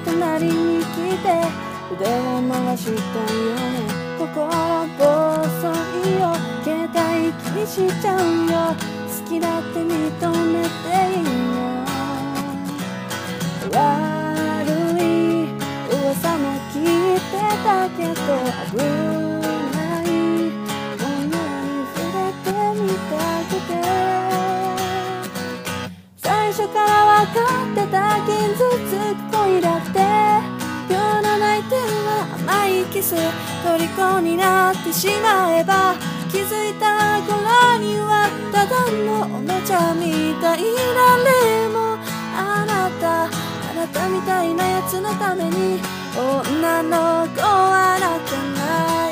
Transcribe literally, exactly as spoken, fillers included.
隣に来て腕を回したよね。心細いよ、携帯気にしちゃうよ。好きだって認めていいよ。悪い噂も聞いてたけど危ないものに触れてみたくて、最初から分かってた傷つく恋だって、今日の泣いては甘いキス虜になってしまえば、気づいた頃にはただのおもちゃみたいな。でもあなたあなたみたいなやつのために女の子は泣かない。